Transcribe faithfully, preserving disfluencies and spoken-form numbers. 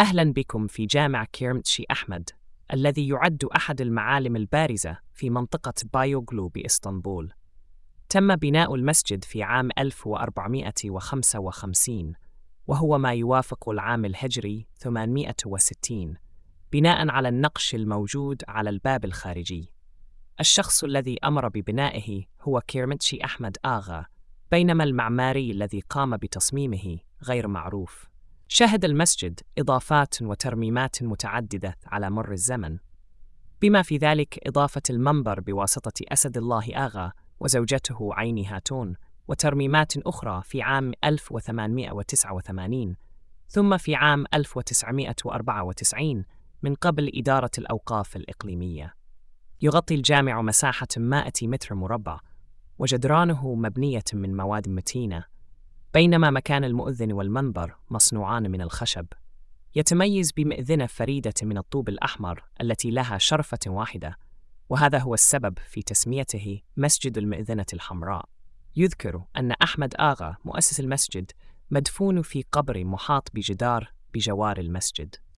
أهلاً بكم في جامع كيرمتشي أحمد، الذي يعد أحد المعالم البارزة في منطقة بايوغلو بإسطنبول. تم بناء المسجد في عام ألف وأربعمائة وخمسة وخمسين، وهو ما يوافق العام الهجري ثمانمائة وستين، بناء على النقش الموجود على الباب الخارجي. الشخص الذي أمر ببنائه هو كيرمتشي أحمد آغا، بينما المعماري الذي قام بتصميمه غير معروف. شهد المسجد إضافات وترميمات متعددة على مر الزمن، بما في ذلك إضافة المنبر بواسطة أسد الله آغا وزوجته عيني هاتون، وترميمات أخرى في عام ألف وثمانمائة وتسعة وثمانين، ثم في عام ألف وتسعمائة وأربعة وتسعين من قبل إدارة الأوقاف الإقليمية. يغطي الجامع مساحة مائة متر مربع، وجدرانه مبنية من مواد متينة، بينما مكان المؤذن والمنبر مصنوعان من الخشب. يتميز بمئذنة فريدة من الطوب الأحمر التي لها شرفة واحدة، وهذا هو السبب في تسميته مسجد المئذنة الحمراء. يذكر أن أحمد آغا مؤسس المسجد مدفون في قبر محاط بجدار بجوار المسجد.